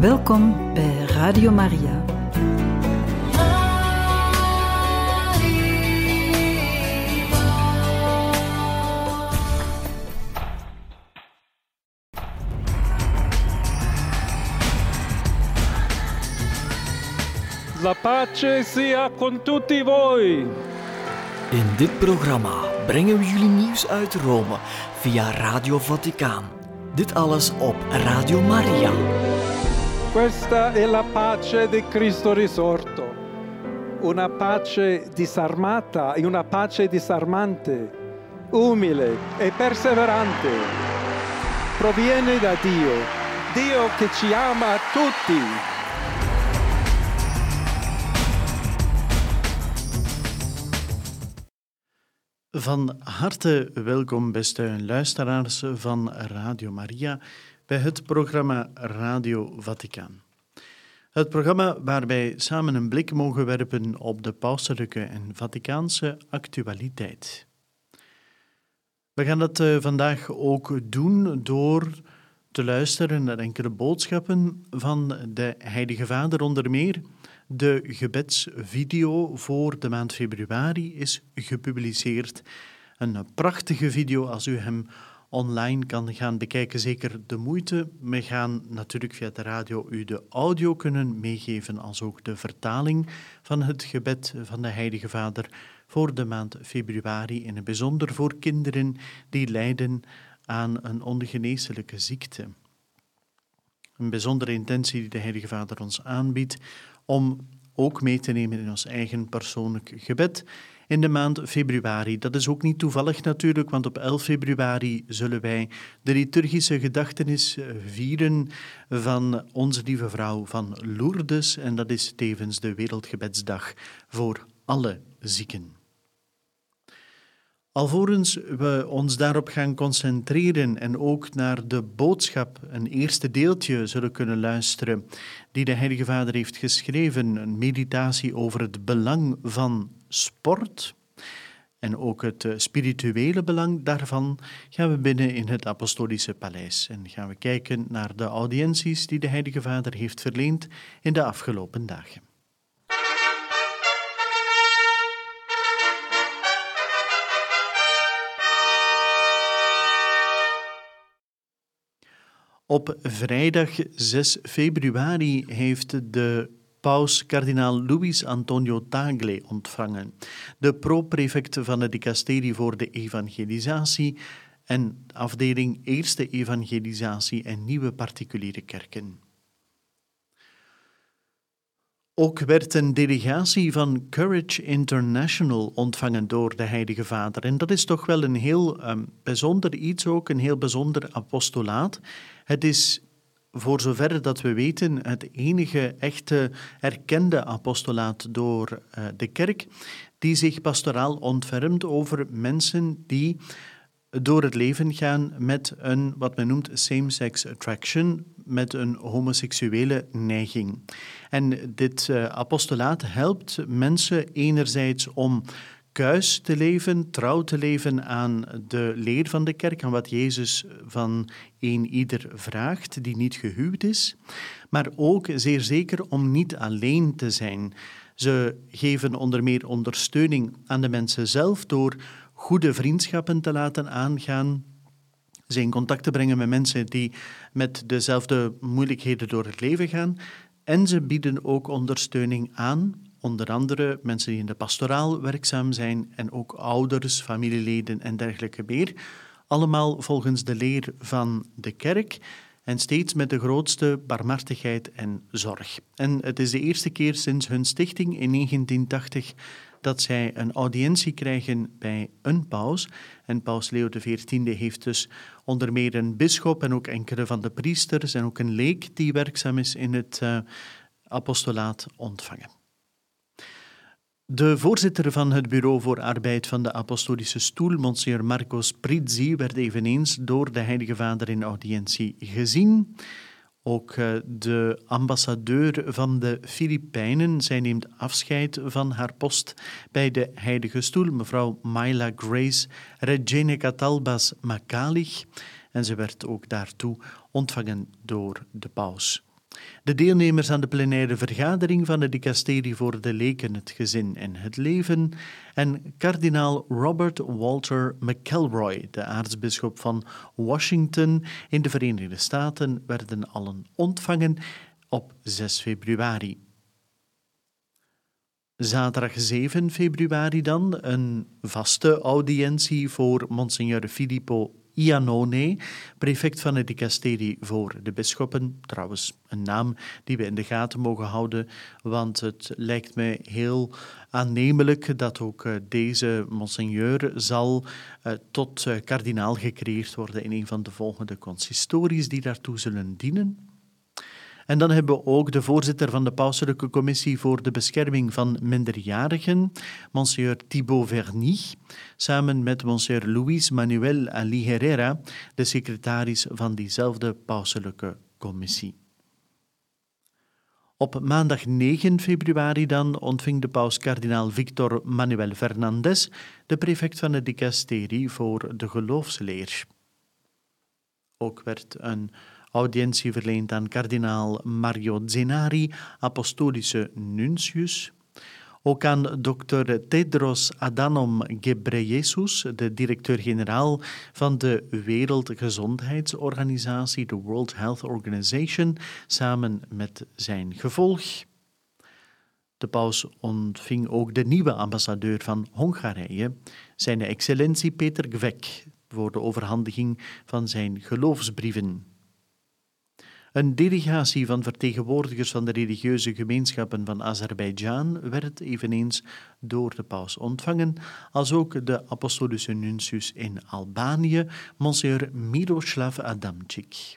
Welkom bij Radio Maria. La pace sia con tutti voi. In dit programma brengen we jullie nieuws uit Rome via Radio Vaticaan. Dit alles op Radio Maria. Questa è la pace di Cristo risorto. Una pace disarmata e una pace disarmante, umile e perseverante. Proviene da Dio, Dio che ci ama tutti. Van harte welkom, beste luisteraars van Radio Maria, bij het programma Radio Vaticaan. Het programma waar wij samen een blik mogen werpen op de pauselijke en Vaticaanse actualiteit. We gaan dat vandaag ook doen door te luisteren naar enkele boodschappen van de Heilige Vader, onder meer. De gebedsvideo voor de maand februari is gepubliceerd. Een prachtige video als u hem online kan gaan bekijken. Zeker de moeite. We gaan natuurlijk via de radio u de audio kunnen meegeven, als ook de vertaling van het gebed van de Heilige Vader voor de maand februari. In het bijzonder voor kinderen die lijden aan een ongeneeslijke ziekte. Een bijzondere intentie die de Heilige Vader ons aanbiedt om ook mee te nemen in ons eigen persoonlijk gebed in de maand februari. Dat is ook niet toevallig natuurlijk, want op 11 februari zullen wij de liturgische gedachtenis vieren van Onze Lieve Vrouw van Lourdes, en dat is tevens de Wereldgebedsdag voor alle zieken. Alvorens we ons daarop gaan concentreren en ook naar de boodschap, een eerste deeltje zullen kunnen luisteren, die de Heilige Vader heeft geschreven, een meditatie over het belang van sport en ook het spirituele belang daarvan, gaan we binnen in het Apostolische Paleis en gaan we kijken naar de audiënties die de Heilige Vader heeft verleend in de afgelopen dagen. Op vrijdag 6 februari heeft de paus kardinaal Luis Antonio Tagle ontvangen, de pro-prefect van het dicasterie voor de evangelisatie en afdeling Eerste Evangelisatie en Nieuwe Particuliere Kerken. Ook werd een delegatie van Courage International ontvangen door de Heilige Vader. En dat is toch wel een heel bijzonder iets ook, een heel bijzonder apostolaat. Het is, voor zover dat we weten, het enige echte erkende apostolaat door de kerk, die zich pastoraal ontfermt over mensen die door het leven gaan met een, wat men noemt, same-sex attraction, met een homoseksuele neiging. En dit apostolaat helpt mensen enerzijds om kuis te leven, trouw te leven aan de leer van de kerk, aan wat Jezus van ieder vraagt die niet gehuwd is, maar ook zeer zeker om niet alleen te zijn. Ze geven onder meer ondersteuning aan de mensen zelf door goede vriendschappen te laten aangaan, ze in contact te brengen met mensen die met dezelfde moeilijkheden door het leven gaan. En ze bieden ook ondersteuning aan, onder andere mensen die in de pastoraal werkzaam zijn en ook ouders, familieleden en dergelijke meer. Allemaal volgens de leer van de kerk en steeds met de grootste barmhartigheid en zorg. En het is de eerste keer sinds hun stichting in 1980 dat zij een audiëntie krijgen bij een paus. En paus Leo XIV heeft dus onder meer een bisschop en ook enkele van de priesters en ook een leek die werkzaam is in het apostolaat ontvangen. De voorzitter van het Bureau voor Arbeid van de Apostolische Stoel, Monsignor Marco Sprizzi, werd eveneens door de Heilige Vader in audiëntie gezien. Ook de ambassadeur van de Filipijnen, zij neemt afscheid van haar post bij de Heilige Stoel, mevrouw Myla Grace Regine Catalbas Macalich. En ze werd ook daartoe ontvangen door de paus. De deelnemers aan de plenaire vergadering van de dicasterie voor de leken, het gezin en het leven en kardinaal Robert Walter McElroy, de aartsbisschop van Washington in de Verenigde Staten, werden allen ontvangen op 6 februari. Zaterdag 7 februari dan een vaste audiëntie voor Monsignor Filippo Iannone, prefect van de dicasterie voor de bisschoppen. Trouwens, een naam die we in de gaten mogen houden, want het lijkt mij heel aannemelijk dat ook deze monseigneur zal tot kardinaal gecreëerd worden in een van de volgende consistories die daartoe zullen dienen. En dan hebben we ook de voorzitter van de Pauselijke Commissie voor de Bescherming van Minderjarigen, Monsieur Thibaut Verny, samen met Monsieur Luis Manuel Ali Herrera, de secretaris van diezelfde Pauselijke Commissie. Op maandag 9 februari dan ontving de paus kardinaal Victor Manuel Fernandez, de prefect van de dicasterie voor de geloofsleer. Ook werd een audiëntie verleend aan kardinaal Mario Zenari, apostolische nuntius. Ook aan Dr. Tedros Adhanom Ghebreyesus, de directeur-generaal van de Wereldgezondheidsorganisatie, de World Health Organization, samen met zijn gevolg. De paus ontving ook de nieuwe ambassadeur van Hongarije, zijn excellentie Peter Gvek, voor de overhandiging van zijn geloofsbrieven. Een delegatie van vertegenwoordigers van de religieuze gemeenschappen van Azerbeidzjan werd eveneens door de paus ontvangen, als ook de apostolische nuntius in Albanië, Monsieur Miroslav Adamczyk.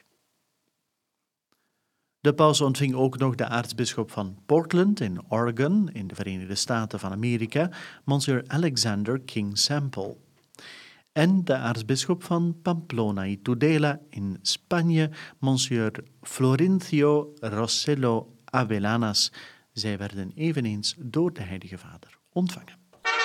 De paus ontving ook nog de aartsbisschop van Portland in Oregon, in de Verenigde Staten van Amerika, Monsieur Alexander King Sample. En de aartsbisschop van Pamplona y Tudela in Spanje, Monsieur Florencio Rossello Avellanas. Zij werden eveneens door de Heilige Vader ontvangen.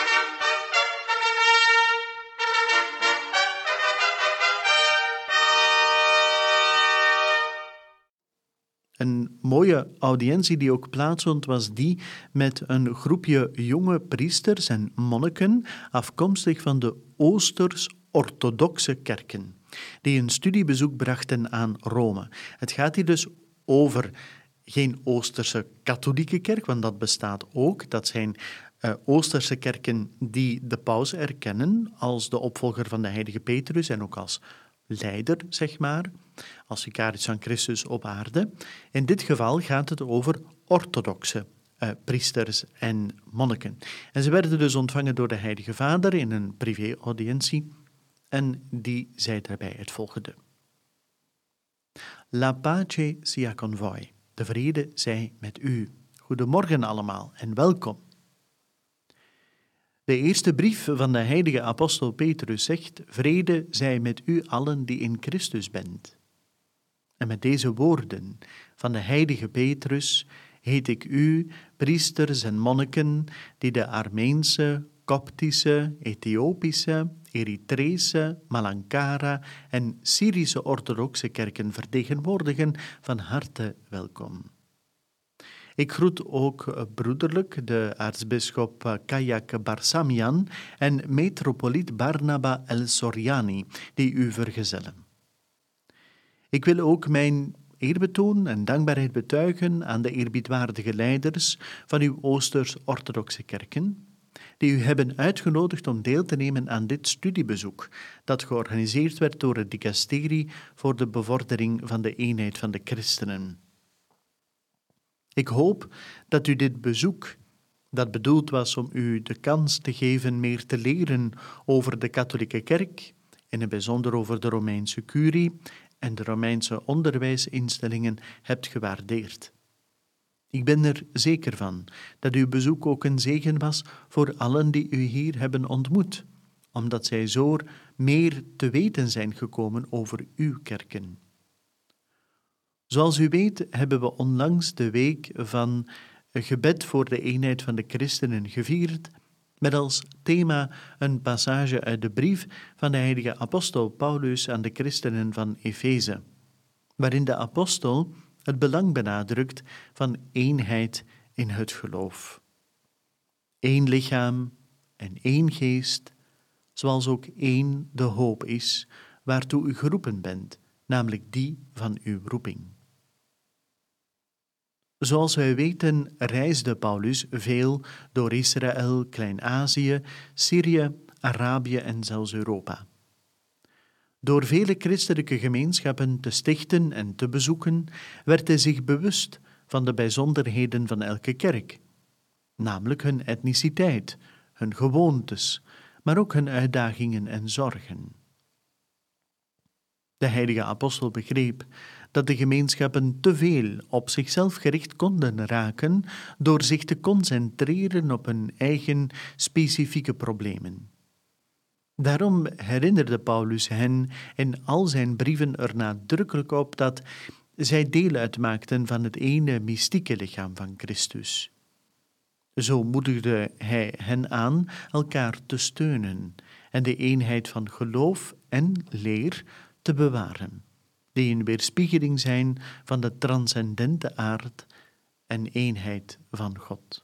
Een mooie audiëntie die ook plaatsvond was die met een groepje jonge priesters en monniken afkomstig van de Oosters-orthodoxe kerken, die een studiebezoek brachten aan Rome. Het gaat hier dus over geen Oosterse katholieke kerk, want dat bestaat ook. Dat zijn Oosterse kerken die de paus erkennen als de opvolger van de heilige Petrus en ook als leider, zeg maar, als vicaris van Christus op aarde. In dit geval gaat het over orthodoxe priesters en monniken. En ze werden dus ontvangen door de Heilige Vader in een privé-audiëntie en die zei daarbij het volgende. La pace sia con voi. De vrede zij met u. Goedemorgen allemaal en welkom. De eerste brief van de heilige apostel Petrus zegt, vrede zij met u allen die in Christus bent. En met deze woorden van de heilige Petrus heet ik u, priesters en monniken, die de Armeense, Koptische, Ethiopische, Eritreese, Malankara en Syrische orthodoxe kerken vertegenwoordigen, van harte welkom. Ik groet ook broederlijk de aartsbisschop Kayak Barsamian en metropoliet Barnaba El Soriani, die u vergezellen. Ik wil ook mijn eerbetoon en dankbaarheid betuigen aan de eerbiedwaardige leiders van uw Oosters-orthodoxe kerken, die u hebben uitgenodigd om deel te nemen aan dit studiebezoek, dat georganiseerd werd door het dicasterie voor de bevordering van de eenheid van de christenen. Ik hoop dat u dit bezoek, dat bedoeld was om u de kans te geven meer te leren over de katholieke kerk, in het bijzonder over de Romeinse curie en de Romeinse onderwijsinstellingen, hebt gewaardeerd. Ik ben er zeker van dat uw bezoek ook een zegen was voor allen die u hier hebben ontmoet, omdat zij zo meer te weten zijn gekomen over uw kerken. Zoals u weet hebben we onlangs de week van gebed voor de eenheid van de christenen gevierd, met als thema een passage uit de brief van de heilige apostel Paulus aan de christenen van Efeze, waarin de apostel het belang benadrukt van eenheid in het geloof. Eén lichaam en één geest, zoals ook één de hoop is, waartoe u geroepen bent, namelijk die van uw roeping. Zoals wij weten reisde Paulus veel door Israël, Klein-Azië, Syrië, Arabië en zelfs Europa. Door vele christelijke gemeenschappen te stichten en te bezoeken, werd hij zich bewust van de bijzonderheden van elke kerk, namelijk hun etniciteit, hun gewoontes, maar ook hun uitdagingen en zorgen. De heilige apostel begreep dat de gemeenschappen te veel op zichzelf gericht konden raken door zich te concentreren op hun eigen specifieke problemen. Daarom herinnerde Paulus hen in al zijn brieven er nadrukkelijk op dat zij deel uitmaakten van het ene mystieke lichaam van Christus. Zo moedigde hij hen aan elkaar te steunen en de eenheid van geloof en leer te bewaren, die een weerspiegeling zijn van de transcendente aard en eenheid van God.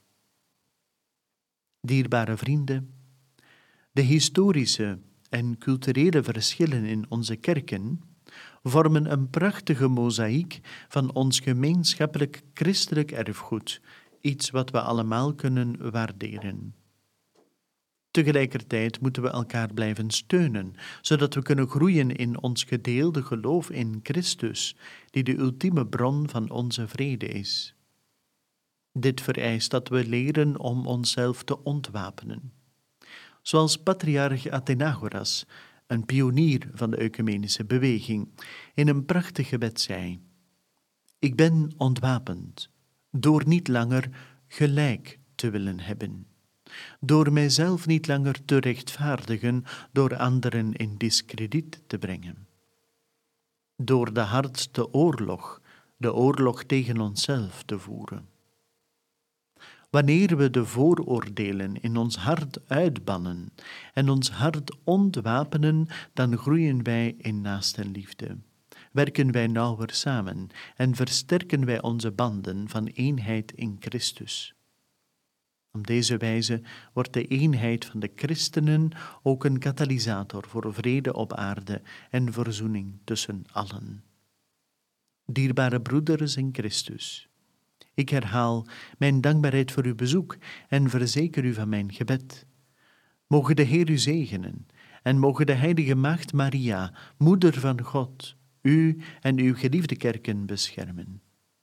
Dierbare vrienden, de historische en culturele verschillen in onze kerken vormen een prachtige mozaïek van ons gemeenschappelijk christelijk erfgoed, iets wat we allemaal kunnen waarderen. Tegelijkertijd moeten we elkaar blijven steunen, zodat we kunnen groeien in ons gedeelde geloof in Christus, die de ultieme bron van onze vrede is. Dit vereist dat we leren om onszelf te ontwapenen. Zoals patriarch Athenagoras, een pionier van de ecumenische beweging, in een prachtig gebed zei: Ik ben ontwapend, door niet langer gelijk te willen hebben, door mijzelf niet langer te rechtvaardigen, door anderen in diskrediet te brengen, door de hardste oorlog, de oorlog tegen onszelf te voeren. Wanneer we de vooroordelen in ons hart uitbannen en ons hart ontwapenen, dan groeien wij in naastenliefde. Werken wij nauwer samen en versterken wij onze banden van eenheid in Christus. Op deze wijze wordt de eenheid van de christenen ook een katalysator voor vrede op aarde en verzoening tussen allen. Dierbare broeders in Christus, ik herhaal mijn dankbaarheid voor uw bezoek en verzeker u van mijn gebed. Mogen de Heer u zegenen en mogen de heilige Maagd Maria, Moeder van God, u en uw geliefde kerken beschermen.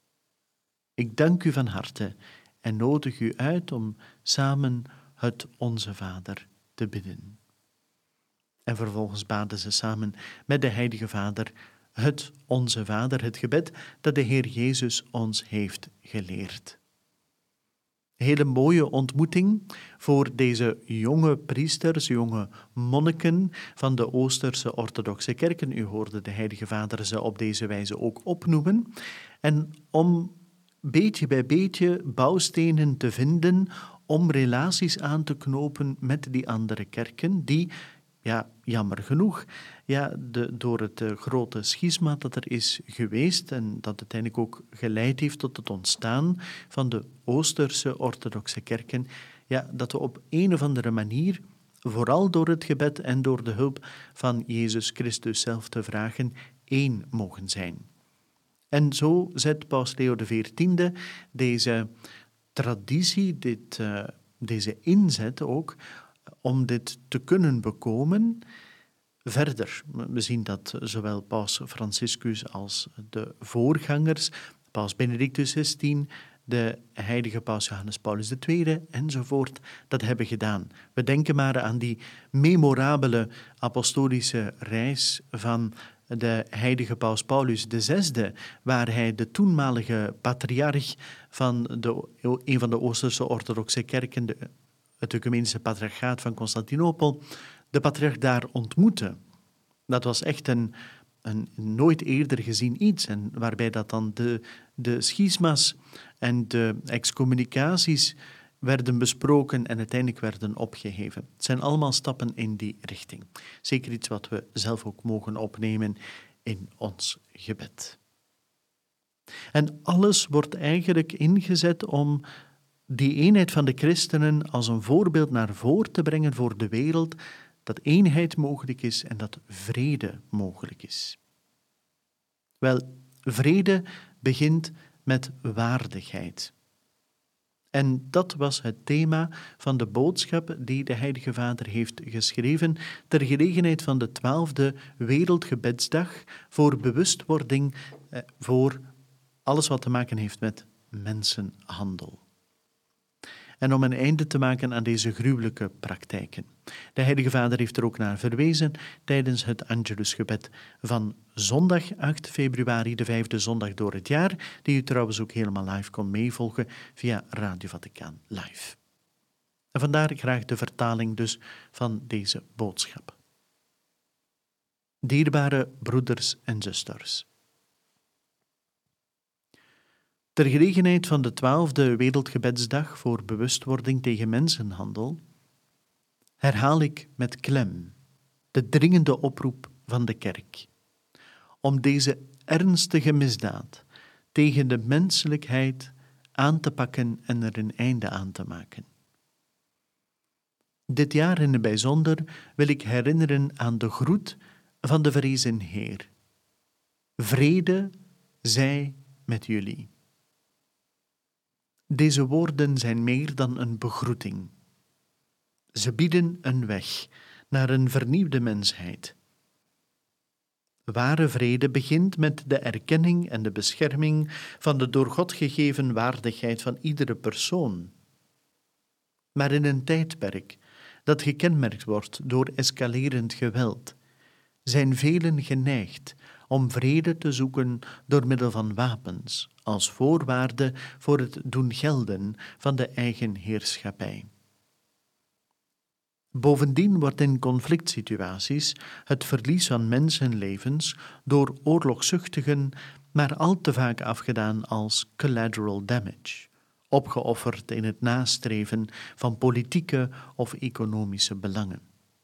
Ik dank u van harte en nodig u uit om samen het Onze Vader te bidden. En vervolgens baden ze samen met de Heilige Vader het Onze Vader, het gebed dat de Heer Jezus ons heeft geleerd. Een hele mooie ontmoeting voor deze jonge priesters, jonge monniken van de Oosterse orthodoxe kerken. U hoorde de Heilige Vader ze op deze wijze ook opnoemen. En om beetje bij beetje bouwstenen te vinden om relaties aan te knopen met die andere kerken die, jammer genoeg, door het grote schisma dat er is geweest en dat uiteindelijk ook geleid heeft tot het ontstaan van de Oosterse orthodoxe kerken, dat we op een of andere manier, vooral door het gebed en door de hulp van Jezus Christus zelf te vragen, één mogen zijn. En zo zet Paus Leo XIV deze traditie, deze inzet ook, om dit te kunnen bekomen, verder. We zien dat zowel Paus Franciscus als de voorgangers, Paus Benedictus XVI, de heilige Paus Johannes Paulus II enzovoort, dat hebben gedaan. We denken maar aan die memorabele apostolische reis van de heilige Paus Paulus VI, waar hij de toenmalige patriarch van een van de Oosterse orthodoxe kerken, het ecumenische patriarchaat van Constantinopel, de patriarch daar ontmoette. Dat was echt een nooit eerder gezien iets, en waarbij dat dan de schisma's en de excommunicaties werden besproken en uiteindelijk werden opgeheven. Het zijn allemaal stappen in die richting. Zeker iets wat we zelf ook mogen opnemen in ons gebed. En alles wordt eigenlijk ingezet om die eenheid van de christenen als een voorbeeld naar voren te brengen voor de wereld, dat eenheid mogelijk is en dat vrede mogelijk is. Wel, vrede begint met waardigheid. En dat was het thema van de boodschap die de Heilige Vader heeft geschreven ter gelegenheid van de 12e Wereldgebedsdag voor bewustwording voor alles wat te maken heeft met mensenhandel. En om een einde te maken aan deze gruwelijke praktijken. De Heilige Vader heeft er ook naar verwezen tijdens het Angelusgebed van zondag 8 februari, de 5e zondag door het jaar, die u trouwens ook helemaal live kon meevolgen via Radio Vaticaan Live. En vandaar graag de vertaling dus van deze boodschap. Dierbare broeders en zusters. Ter gelegenheid van de 12e Wereldgebedsdag voor bewustwording tegen mensenhandel herhaal ik met klem de dringende oproep van de Kerk om deze ernstige misdaad tegen de menselijkheid aan te pakken en er een einde aan te maken. Dit jaar in het bijzonder wil ik herinneren aan de groet van de verrezen Heer. Vrede zij met jullie. Deze woorden zijn meer dan een begroeting. Ze bieden een weg naar een vernieuwde mensheid. Ware vrede begint met de erkenning en de bescherming van de door God gegeven waardigheid van iedere persoon. Maar in een tijdperk dat gekenmerkt wordt door escalerend geweld, zijn velen geneigd om vrede te zoeken door middel van wapens, als voorwaarde voor het doen gelden van de eigen heerschappij. Bovendien wordt in conflictsituaties het verlies van mensenlevens door oorlogzuchtigen maar al te vaak afgedaan als collateral damage, opgeofferd in het nastreven van politieke of economische belangen.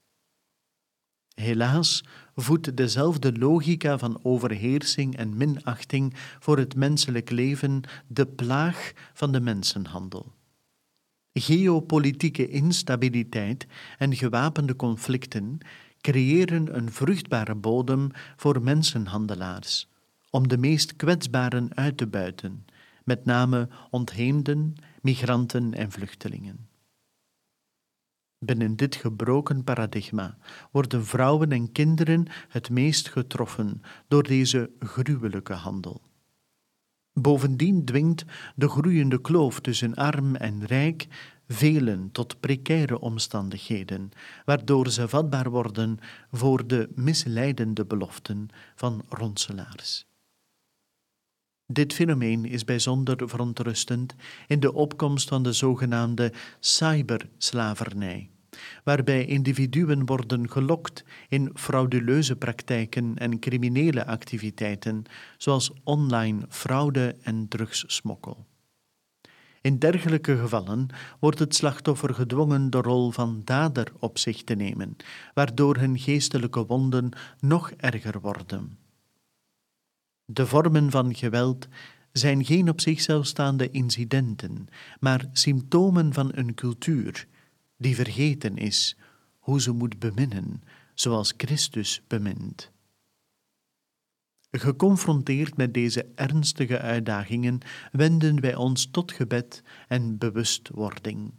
Helaas voedt dezelfde logica van overheersing en minachting voor het menselijk leven de plaag van de mensenhandel. Geopolitieke instabiliteit en gewapende conflicten creëren een vruchtbare bodem voor mensenhandelaars, om de meest kwetsbaren uit te buiten, met name ontheemden, migranten en vluchtelingen. Binnen dit gebroken paradigma worden vrouwen en kinderen het meest getroffen door deze gruwelijke handel. Bovendien dwingt de groeiende kloof tussen arm en rijk velen tot precaire omstandigheden, waardoor ze vatbaar worden voor de misleidende beloften van ronselaars. Dit fenomeen is bijzonder verontrustend in de opkomst van de zogenaamde cyberslavernij, waarbij individuen worden gelokt in frauduleuze praktijken en criminele activiteiten, zoals online fraude en drugssmokkel. In dergelijke gevallen wordt het slachtoffer gedwongen de rol van dader op zich te nemen, waardoor hun geestelijke wonden nog erger worden. De vormen van geweld zijn geen op zichzelf staande incidenten, maar symptomen van een cultuur die vergeten is hoe ze moet beminnen, zoals Christus bemint. Geconfronteerd met deze ernstige uitdagingen wenden wij ons tot gebed en bewustwording.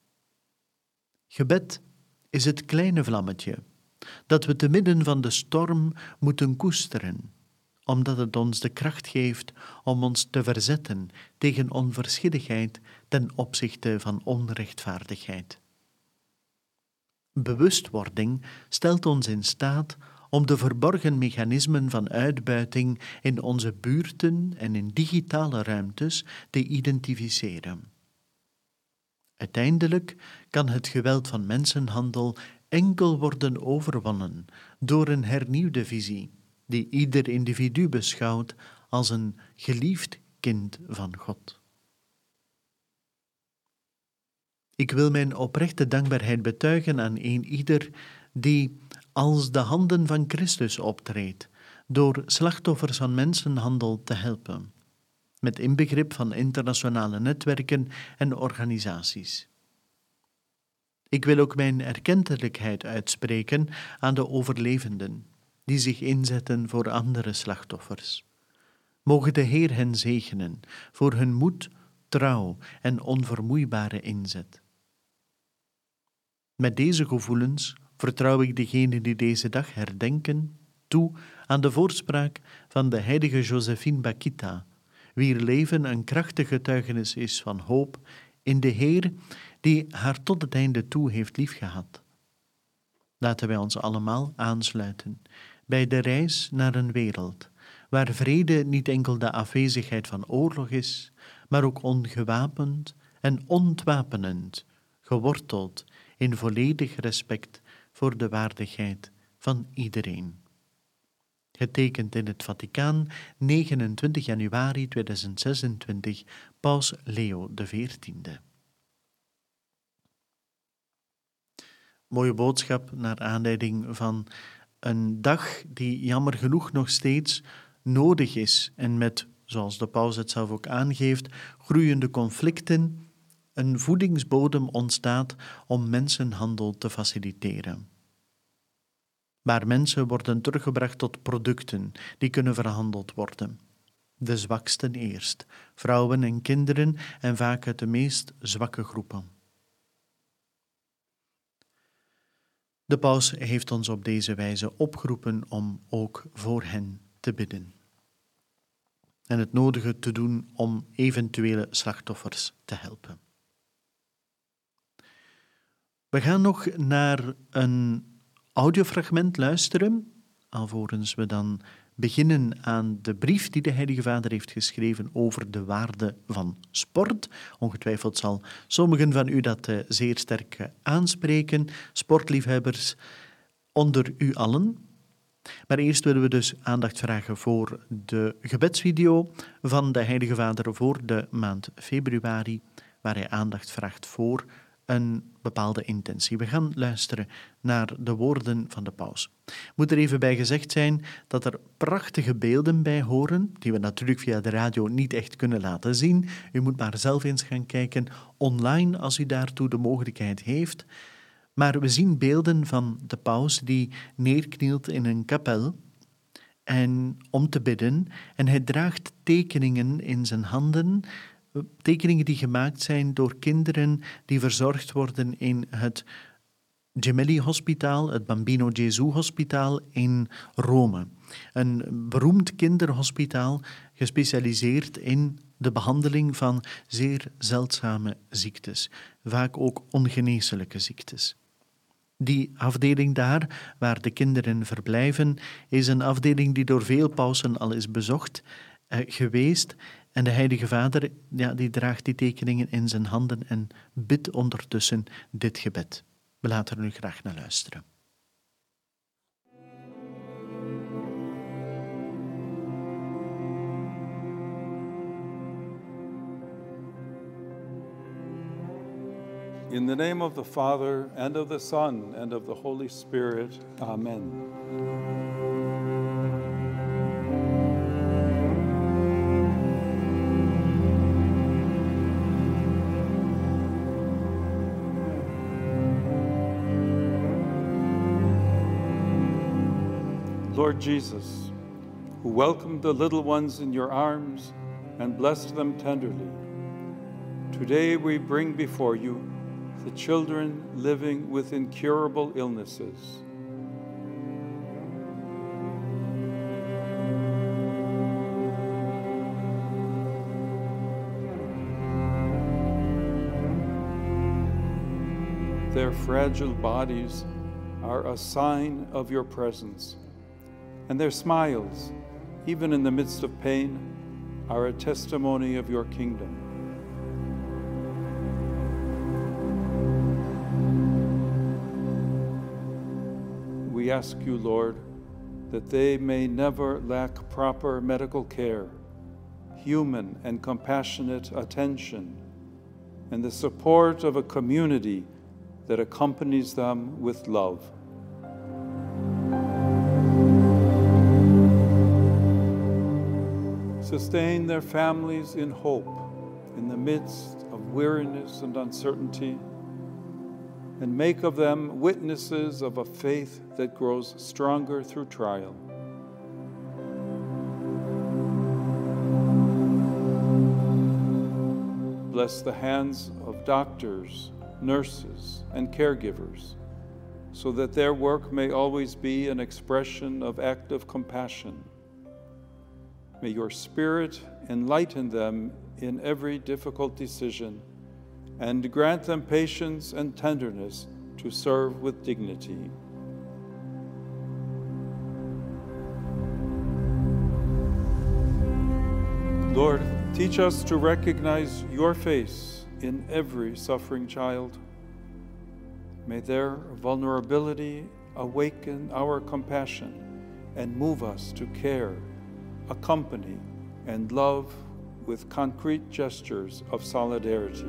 Gebed is het kleine vlammetje dat we te midden van de storm moeten koesteren, omdat het ons de kracht geeft om ons te verzetten tegen onverschilligheid ten opzichte van onrechtvaardigheid. Bewustwording stelt ons in staat om de verborgen mechanismen van uitbuiting in onze buurten en in digitale ruimtes te identificeren. Uiteindelijk kan het geweld van mensenhandel enkel worden overwonnen door een hernieuwde visie, die ieder individu beschouwt als een geliefd kind van God. Ik wil mijn oprechte dankbaarheid betuigen aan ieder die als de handen van Christus optreedt, door slachtoffers van mensenhandel te helpen. met inbegrip van internationale netwerken en organisaties. Ik wil ook mijn erkentelijkheid uitspreken aan de overlevenden, die zich inzetten voor andere slachtoffers. Mogen de Heer hen zegenen voor hun moed, trouw en onvermoeibare inzet. Met deze gevoelens vertrouw ik degenen die deze dag herdenken toe aan de voorspraak van de heilige Josephine Bakhita, wier leven een krachtig getuigenis is van hoop in de Heer die haar tot het einde toe heeft liefgehad. Laten wij ons allemaal aansluiten bij de reis naar een wereld waar vrede niet enkel de afwezigheid van oorlog is, maar ook ongewapend en ontwapenend, geworteld in volledig respect voor de waardigheid van iedereen. Getekend in het Vaticaan, 29 januari 2026, Paus Leo XIV. Mooie boodschap naar aanleiding van een dag die jammer genoeg nog steeds nodig is en met, zoals de paus het zelf ook aangeeft, groeiende conflicten, een voedingsbodem ontstaat om mensenhandel te faciliteren. Waar mensen worden teruggebracht tot producten die kunnen verhandeld worden. De zwaksten eerst, vrouwen en kinderen en vaak uit de meest zwakke groepen. De paus heeft ons op deze wijze opgeroepen om ook voor hen te bidden. En het nodige te doen om eventuele slachtoffers te helpen. We gaan nog naar een audiofragment luisteren, alvorens we dan beginnen aan de brief die de Heilige Vader heeft geschreven over de waarde van sport. Ongetwijfeld zal sommigen van u dat zeer sterk aanspreken, sportliefhebbers onder u allen. Maar eerst willen we dus aandacht vragen voor de gebedsvideo van de Heilige Vader voor de maand februari, waar hij aandacht vraagt voor een bepaalde intentie. We gaan luisteren naar de woorden van de paus. Moet er even bij gezegd zijn dat er prachtige beelden bij horen, die we natuurlijk via de radio niet echt kunnen laten zien. U moet maar zelf eens gaan kijken online als u daartoe de mogelijkheid heeft. Maar we zien beelden van de paus die neerknielt in een kapel en om te bidden. En hij draagt tekeningen in zijn handen, tekeningen die gemaakt zijn door kinderen die verzorgd worden in het Gemelli Hospitaal, het Bambino Gesù Hospitaal in Rome. Een beroemd kinderhospitaal gespecialiseerd in de behandeling van zeer zeldzame ziektes, vaak ook ongeneeslijke ziektes. Die afdeling daar, waar de kinderen verblijven, is een afdeling die door veel pausen al is bezocht geweest. En de Heilige Vader, die draagt die tekeningen in zijn handen en bidt ondertussen dit gebed. We laten er nu graag naar luisteren. In the name of the Father, and of the Son, and of the Holy Spirit. Amen. Lord Jesus, who welcomed the little ones in your arms and blessed them tenderly, today we bring before you the children living with incurable illnesses. Their fragile bodies are a sign of your presence, and their smiles, even in the midst of pain, are a testimony of your kingdom. We ask you, Lord, that they may never lack proper medical care, human and compassionate attention, and the support of a community that accompanies them with love. Sustain their families in hope in the midst of weariness and uncertainty, and make of them witnesses of a faith that grows stronger through trial. Bless the hands of doctors, nurses, and caregivers, so that their work may always be an expression of active compassion. May your Spirit enlighten them in every difficult decision and grant them patience and tenderness to serve with dignity. Lord, teach us to recognize your face in every suffering child. May their vulnerability awaken our compassion and move us to care, accompany, and love with concrete gestures of solidarity.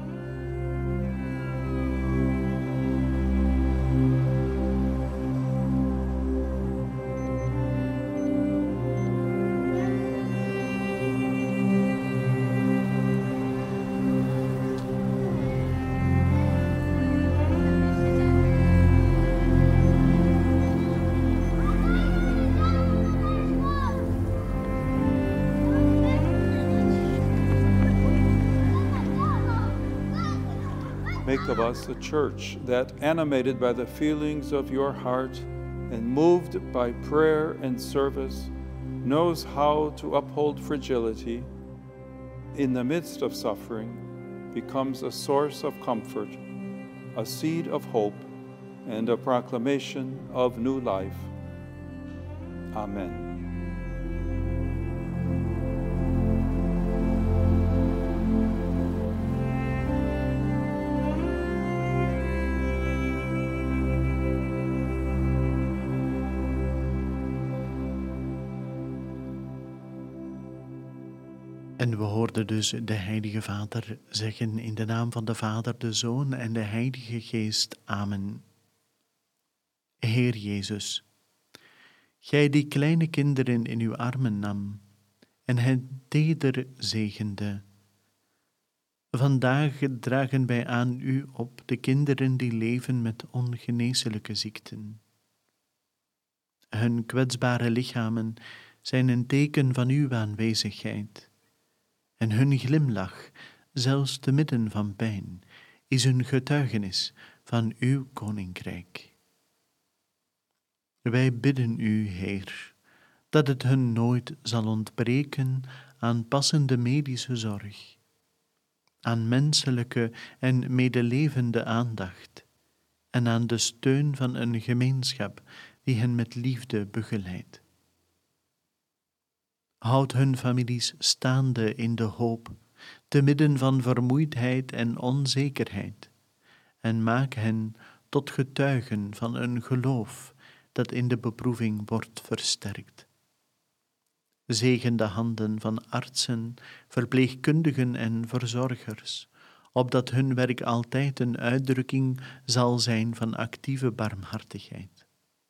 Make of us a church that, animated by the feelings of your heart and moved by prayer and service, knows how to uphold fragility in the midst of suffering, becomes a source of comfort, a seed of hope, and a proclamation of new life. Amen. En we hoorden dus de Heilige Vader zeggen in de naam van de Vader, de Zoon en de Heilige Geest. Amen. Heer Jezus, Gij die kleine kinderen in uw armen nam en hen teder zegende. Vandaag dragen wij aan u op de kinderen die leven met ongeneeslijke ziekten. Hun kwetsbare lichamen zijn een teken van uw aanwezigheid. En hun glimlach, zelfs te midden van pijn, is een getuigenis van uw koninkrijk. Wij bidden u, Heer, dat het hun nooit zal ontbreken aan passende medische zorg, aan menselijke en medelevende aandacht en aan de steun van een gemeenschap die hen met liefde begeleidt. Houd hun families staande in de hoop, te midden van vermoeidheid en onzekerheid, en maak hen tot getuigen van een geloof dat in de beproeving wordt versterkt. Zegen de handen van artsen, verpleegkundigen en verzorgers, opdat hun werk altijd een uitdrukking zal zijn van actieve barmhartigheid.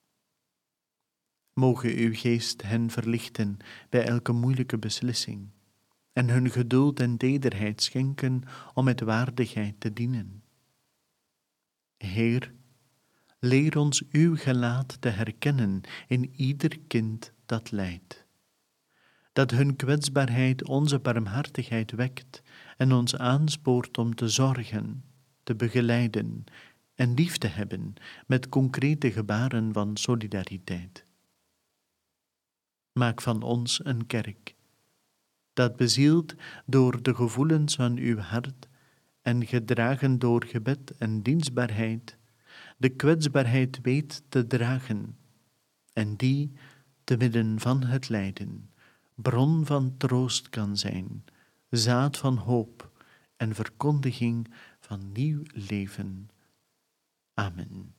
Moge uw geest hen verlichten bij elke moeilijke beslissing en hun geduld en tederheid schenken om met waardigheid te dienen. Heer, leer ons uw gelaat te herkennen in ieder kind dat lijdt. Dat hun kwetsbaarheid onze barmhartigheid wekt en ons aanspoort om te zorgen, te begeleiden en lief te hebben met concrete gebaren van solidariteit. Maak van ons een kerk, dat bezield door de gevoelens van uw hart en gedragen door gebed en dienstbaarheid, de kwetsbaarheid weet te dragen en die, te midden van het lijden, bron van troost kan zijn, zaad van hoop en verkondiging van nieuw leven. Amen.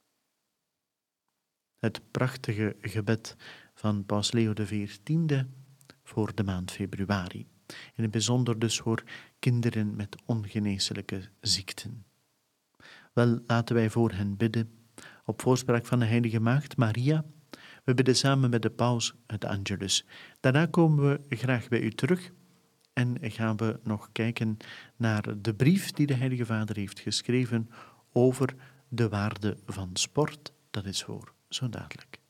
Het prachtige gebed van Paus Leo XIV voor de maand februari. In het bijzonder dus voor kinderen met ongeneeslijke ziekten. Wel, laten wij voor hen bidden, op voorspraak van de Heilige Maagd Maria. We bidden samen met de paus het Angelus. Daarna komen we graag bij u terug en gaan we nog kijken naar de brief die de Heilige Vader heeft geschreven over de waarde van sport. Dat is voor zo dadelijk.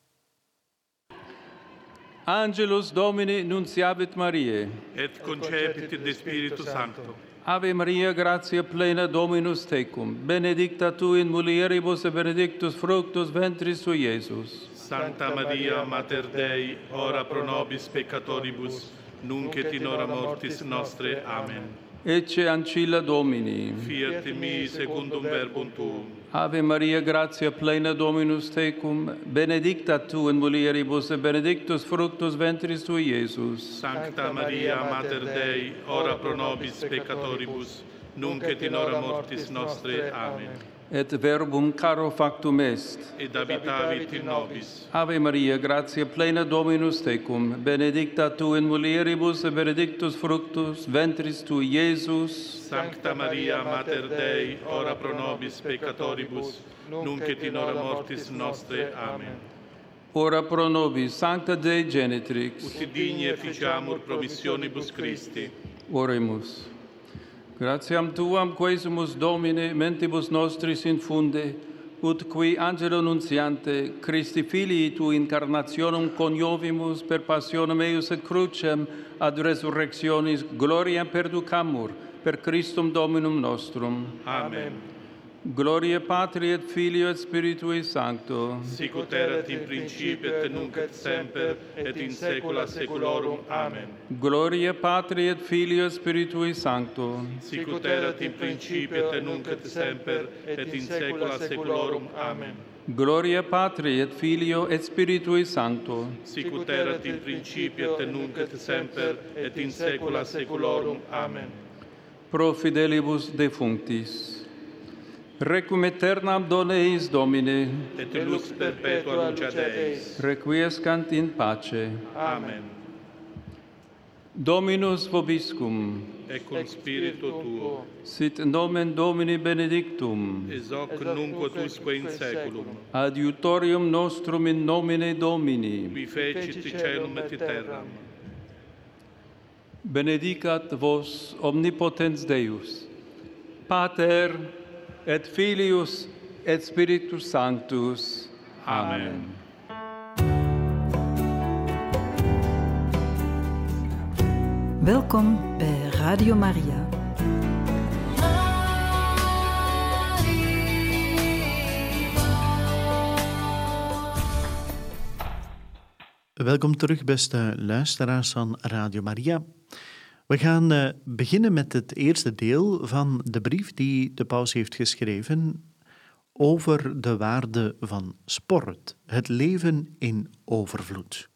Angelus Domini nunciavit Mariae. Et concepit de Spiritu Sancto. Ave Maria, gratia plena, Dominus tecum. Benedicta tu in mulieribus et benedictus fructus ventris tui, Iesus. Sancta Maria, Mater Dei, ora pro nobis peccatoribus, nunc et in hora mortis nostre. Amen. Ecce ancilla Domini. Fiat mi secundum verbum tuum. Ave Maria, gratia plena, Dominus tecum. Benedicta tu in mulieribus et benedictus fructus ventris tui, Iesus. Sancta Maria, Mater Dei, ora pro nobis peccatoribus, nunc et in hora mortis nostre. Amen. Et verbum caro factum est. Et habitavit in nobis. Ave Maria, gratia plena, Dominus tecum. Benedicta tu in mulieribus et benedictus fructus ventris tui, Iesus. Sancta Maria, Mater Dei, ora pro nobis peccatoribus, nunc et in hora mortis nostre. Amen. Ora pro nobis, Sancta Dei Genitrix. Ut digni efficiamur promissionibus Christi. Oremus. Gratiam Tuam, quesumus Domine, mentibus nostris infunde, ut qui angelo nuntiante, Christi Filii tu incarnationem coniovimus per passionem eius et crucem ad resurrectionis gloriam perducamur, per Christum Dominum nostrum. Amen. Gloria Patri et Filio et Spiritui Sancto. Sicut erat in principio et nunc et semper et in saecula saeculorum. Amen. Gloria Patri et Filio et Spiritui Sancto. Sicut erat in principio et nunc et semper et in saecula saeculorum. Amen. Gloria Patri et Filio et Spiritui Sancto. Sicut erat in principio et nunc et semper et in saecula saeculorum. Amen. Pro fidelibus defunctis. Requiem aeternam dona eis Domine. Et lux perpetua luceat eis. Requiescant in pace. Amen. Dominus vobiscum. Et cum spiritu tuo. Sit nomen Domini benedictum. Ex hoc nunc et usque in saeculum. Adiutorium nostrum in nomine Domini. Qui fecit caelum et terram. Benedicat vos omnipotens Deus, Pater et Filius et Spiritus Sanctus. Amen. Welkom bij Radio Maria. Welkom terug, beste luisteraars van Radio Maria. We gaan beginnen met het eerste deel van de brief die de paus heeft geschreven over de waarde van sport, het leven in overvloed.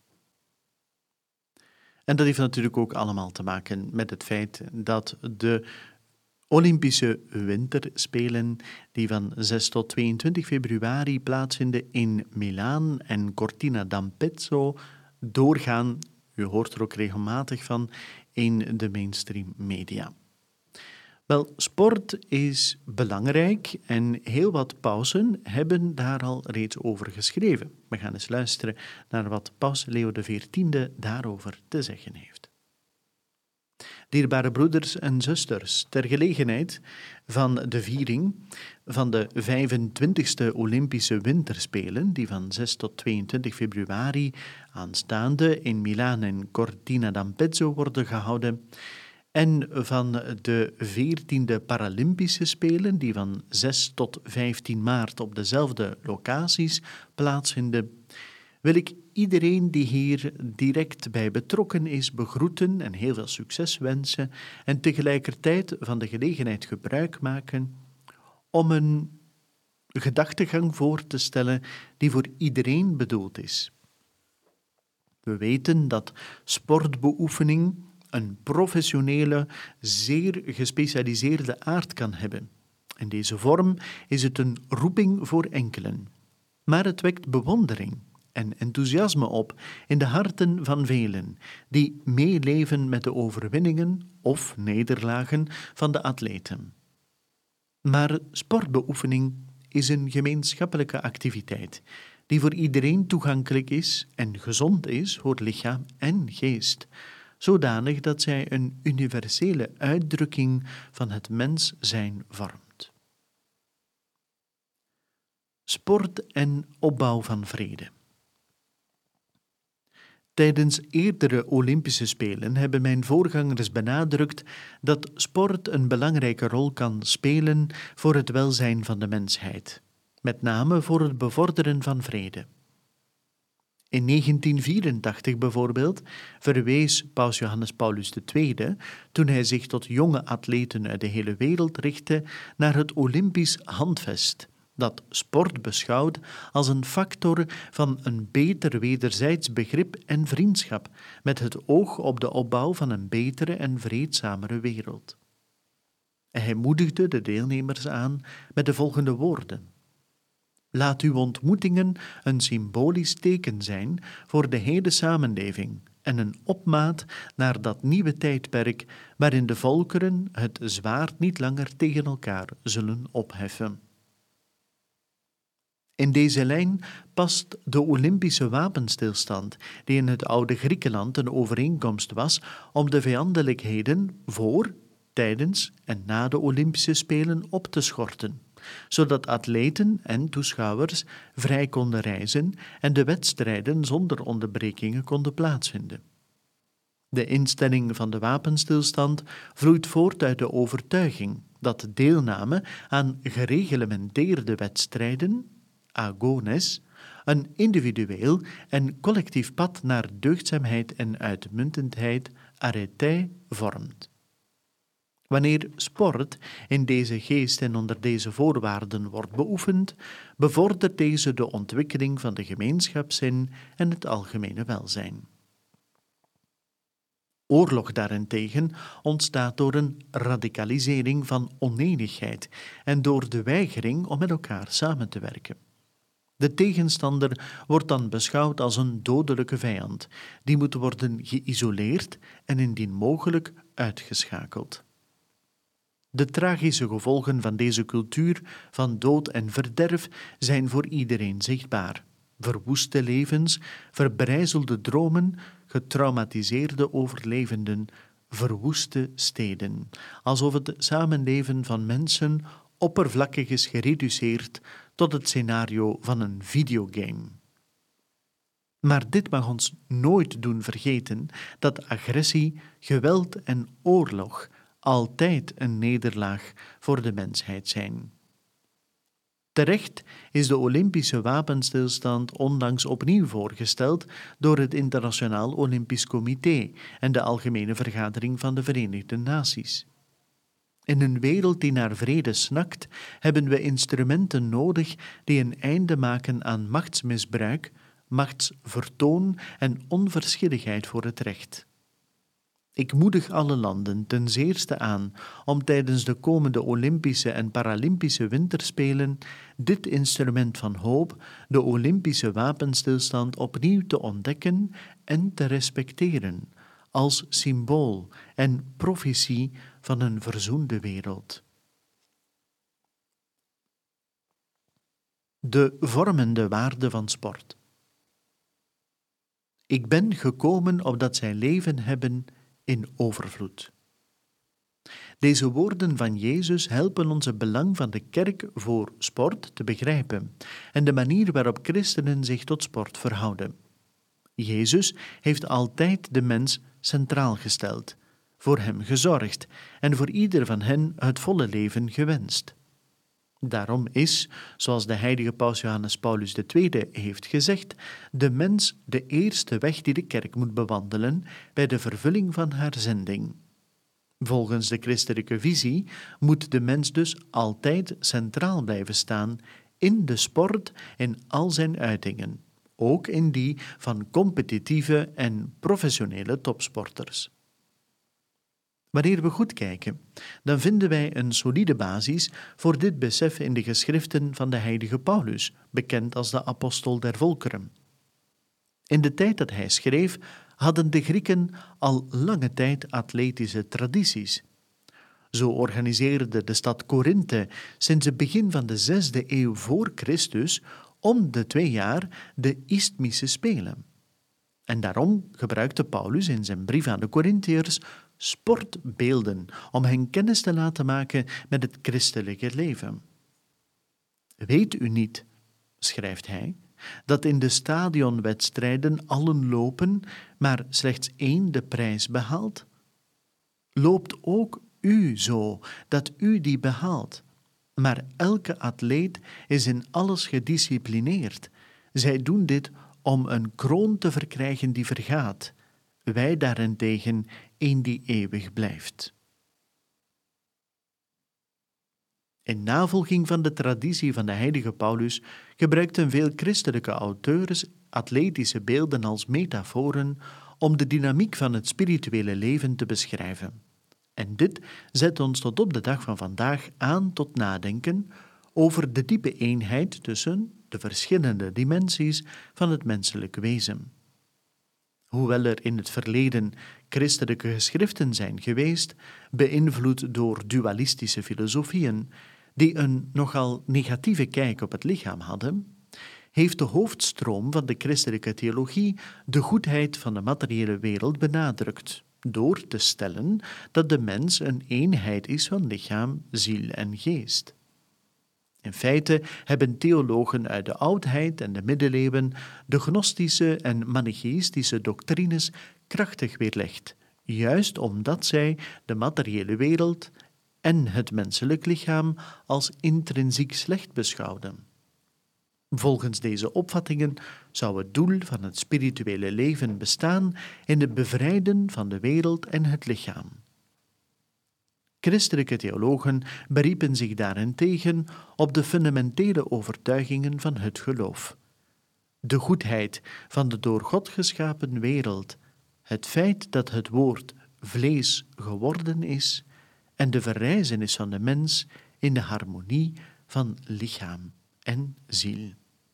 En dat heeft natuurlijk ook allemaal te maken met het feit dat de Olympische Winterspelen, die van 6 tot 22 februari plaatsvinden in Milaan en Cortina d'Ampezzo, doorgaan, u hoort er ook regelmatig van, in de mainstream media. Wel, sport is belangrijk en heel wat pausen hebben daar al reeds over geschreven. We gaan eens luisteren naar wat paus Leo XIV daarover te zeggen heeft. Dierbare broeders en zusters, ter gelegenheid van de viering van de 25e Olympische Winterspelen, die van 6 tot 22 februari aanstaande in Milaan en Cortina d'Ampezzo worden gehouden, en van de 14e Paralympische Spelen, die van 6 tot 15 maart op dezelfde locaties plaatsvinden, wil ik iedereen die hier direct bij betrokken is begroeten en heel veel succes wensen en tegelijkertijd van de gelegenheid gebruik maken om een gedachtegang voor te stellen die voor iedereen bedoeld is. We weten dat sportbeoefening een professionele, zeer gespecialiseerde aard kan hebben. In deze vorm is het een roeping voor enkelen. Maar het wekt bewondering en enthousiasme op in de harten van velen, die meeleven met de overwinningen of nederlagen van de atleten. Maar sportbeoefening is een gemeenschappelijke activiteit, die voor iedereen toegankelijk is en gezond is voor lichaam en geest, zodanig dat zij een universele uitdrukking van het mens zijn vormt. Sport en opbouw van vrede. Tijdens eerdere Olympische Spelen hebben mijn voorgangers benadrukt dat sport een belangrijke rol kan spelen voor het welzijn van de mensheid, met name voor het bevorderen van vrede. In 1984 bijvoorbeeld verwees paus Johannes Paulus II, toen hij zich tot jonge atleten uit de hele wereld richtte, naar het Olympisch Handvest, dat sport beschouwt als een factor van een beter wederzijds begrip en vriendschap, met het oog op de opbouw van een betere en vreedzamere wereld. Hij moedigde de deelnemers aan met de volgende woorden: laat uw ontmoetingen een symbolisch teken zijn voor de hele samenleving en een opmaat naar dat nieuwe tijdperk waarin de volkeren het zwaard niet langer tegen elkaar zullen opheffen. In deze lijn past de Olympische wapenstilstand, die in het oude Griekenland een overeenkomst was om de vijandelijkheden voor, tijdens en na de Olympische Spelen op te schorten, zodat atleten en toeschouwers vrij konden reizen en de wedstrijden zonder onderbrekingen konden plaatsvinden. De instelling van de wapenstilstand vloeit voort uit de overtuiging dat deelname aan gereglementeerde wedstrijden, agones, een individueel en collectief pad naar deugdzaamheid en uitmuntendheid, arete, vormt. Wanneer sport in deze geest en onder deze voorwaarden wordt beoefend, bevordert deze de ontwikkeling van de gemeenschapszin en het algemene welzijn. Oorlog daarentegen ontstaat door een radicalisering van onenigheid en door de weigering om met elkaar samen te werken. De tegenstander wordt dan beschouwd als een dodelijke vijand, die moet worden geïsoleerd en indien mogelijk uitgeschakeld. De tragische gevolgen van deze cultuur van dood en verderf zijn voor iedereen zichtbaar. Verwoeste levens, verbrijzelde dromen, getraumatiseerde overlevenden, verwoeste steden, alsof het samenleven van mensen oppervlakkig is gereduceerd tot het scenario van een videogame. Maar dit mag ons nooit doen vergeten dat agressie, geweld en oorlog altijd een nederlaag voor de mensheid zijn. Terecht is de Olympische wapenstilstand onlangs opnieuw voorgesteld door het Internationaal Olympisch Comité en de Algemene Vergadering van de Verenigde Naties. In een wereld die naar vrede snakt, hebben we instrumenten nodig die een einde maken aan machtsmisbruik, machtsvertoon en onverschilligheid voor het recht. Ik moedig alle landen ten zeerste aan om tijdens de komende Olympische en Paralympische Winterspelen dit instrument van hoop, de Olympische wapenstilstand, opnieuw te ontdekken en te respecteren als symbool en profetie van een verzoende wereld. De vormende waarde van sport. Ik ben gekomen opdat zij leven hebben in overvloed. Deze woorden van Jezus helpen ons het belang van de kerk voor sport te begrijpen en de manier waarop christenen zich tot sport verhouden. Jezus heeft altijd de mens centraal gesteld, voor hem gezorgd en voor ieder van hen het volle leven gewenst. Daarom is, zoals de heilige paus Johannes Paulus II heeft gezegd, de mens de eerste weg die de kerk moet bewandelen bij de vervulling van haar zending. Volgens de christelijke visie moet de mens dus altijd centraal blijven staan in de sport in al zijn uitingen, ook in die van competitieve en professionele topsporters. Wanneer we goed kijken, dan vinden wij een solide basis voor dit besef in de geschriften van de heilige Paulus, bekend als de apostel der volkeren. In de tijd dat hij schreef, hadden de Grieken al lange tijd atletische tradities. Zo organiseerde de stad Korinthe sinds het begin van de 6e eeuw voor Christus om de 2 jaar de Isthmische Spelen. En daarom gebruikte Paulus in zijn brief aan de Korintiërs sportbeelden om hen kennis te laten maken met het christelijke leven. Weet u niet, schrijft hij, dat in de stadionwedstrijden allen lopen, maar slechts 1 de prijs behaalt? Loopt ook u zo, dat u die behaalt. Maar elke atleet is in alles gedisciplineerd. Zij doen dit om een kroon te verkrijgen die vergaat. Wij daarentegen een die eeuwig blijft. In navolging van de traditie van de heilige Paulus gebruikten veel christelijke auteurs atletische beelden als metaforen om de dynamiek van het spirituele leven te beschrijven. En dit zet ons tot op de dag van vandaag aan tot nadenken over de diepe eenheid tussen de verschillende dimensies van het menselijk wezen. Hoewel er in het verleden christelijke geschriften zijn geweest, beïnvloed door dualistische filosofieën, die een nogal negatieve kijk op het lichaam hadden, heeft de hoofdstroom van de christelijke theologie de goedheid van de materiële wereld benadrukt, door te stellen dat de mens een eenheid is van lichaam, ziel en geest. In feite hebben theologen uit de oudheid en de middeleeuwen de gnostische en manichaïstische doctrines krachtig weerlegd, juist omdat zij de materiële wereld en het menselijk lichaam als intrinsiek slecht beschouwden. Volgens deze opvattingen zou het doel van het spirituele leven bestaan in het bevrijden van de wereld en het lichaam. Christelijke theologen beriepen zich daarentegen op de fundamentele overtuigingen van het geloof. De goedheid van de door God geschapen wereld, het feit dat het woord vlees geworden is en de verrijzenis van de mens in de harmonie van lichaam en ziel.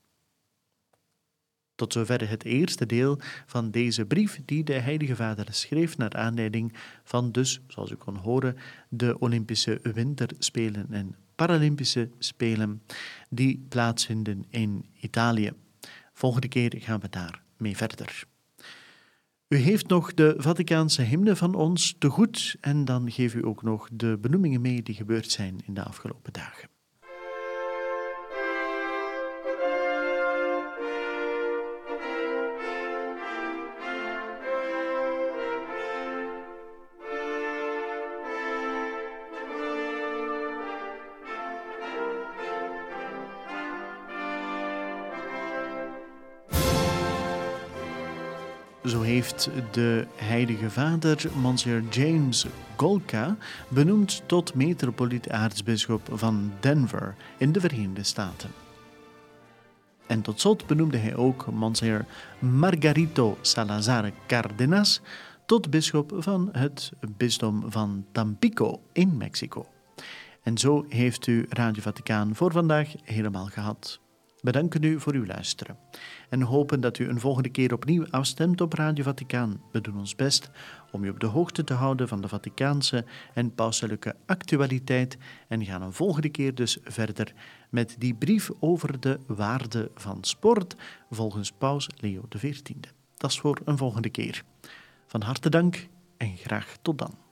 Tot zover het eerste deel van deze brief die de Heilige Vader schreef naar aanleiding van dus, zoals u kon horen, de Olympische Winterspelen en Paralympische Spelen die plaatsvinden in Italië. Volgende keer gaan we daarmee verder. U heeft nog de Vaticaanse hymne van ons te goed en dan geef u ook nog de benoemingen mee die gebeurd zijn in de afgelopen dagen. Zo heeft de Heilige Vader Monsieur James Golka benoemd tot metropoliet-aartsbisschop van Denver in de Verenigde Staten. En tot slot benoemde hij ook Monsieur Margarito Salazar Cárdenas tot bisschop van het bisdom van Tampico in Mexico. En zo heeft u Radio Vaticaan voor vandaag helemaal gehad. Bedanken u voor uw luisteren en hopen dat u een volgende keer opnieuw afstemt op Radio Vaticaan. We doen ons best om u op de hoogte te houden van de Vaticaanse en pauselijke actualiteit en gaan een volgende keer dus verder met die brief over de waarde van sport volgens Paus Leo XIV. Dat is voor een volgende keer. Van harte dank en graag tot dan.